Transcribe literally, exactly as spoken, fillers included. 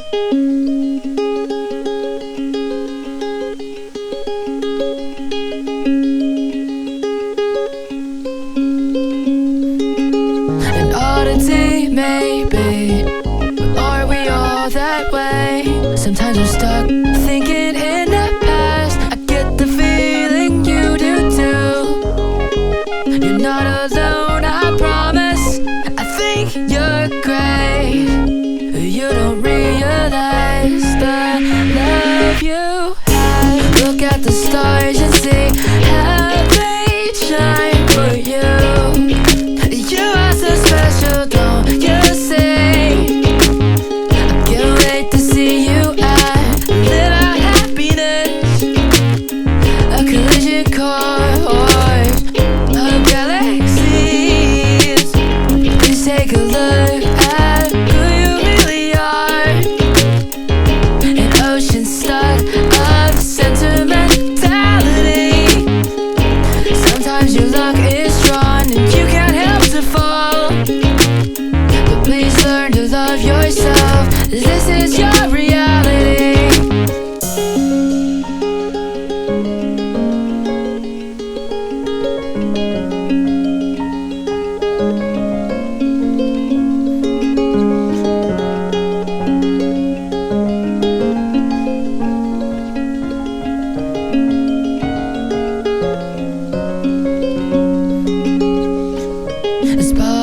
An oddity, maybe, but are we all that way? Sometimes we're stuck thinking in the past. I get the feeling you do too. You're not alone, I promise. I think you're great. You don't realize the love you have. Look at the stars and see how they shine for you. You are so special, don't you see? I can't wait to see you and live our happiness. A collision course of galaxies. Please take a look at who you really are. An ocean stuck of sentimentality. Sometimes your luck is drawn and you can't help to fall. But please learn to love yourself. This is your reality. As